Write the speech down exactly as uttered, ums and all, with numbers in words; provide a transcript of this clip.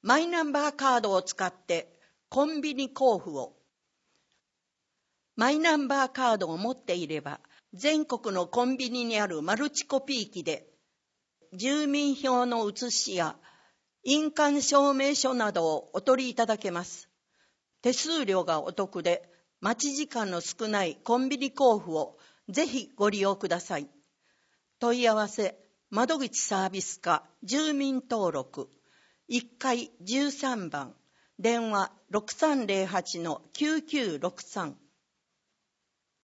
マイナンバーカードを使ってコンビニ交付を。マイナンバーカードを持っていれば、全国のコンビニにあるマルチコピー機で、住民票の写しや印鑑証明書などをお取りいただけます。手数料がお得で、待ち時間の少ないコンビニ交付をぜひご利用ください。問い合わせ、窓口サービス課住民登録いっかいじゅうさんばん、電話 ろくさんぜろはちのきゅうきゅうろくさん。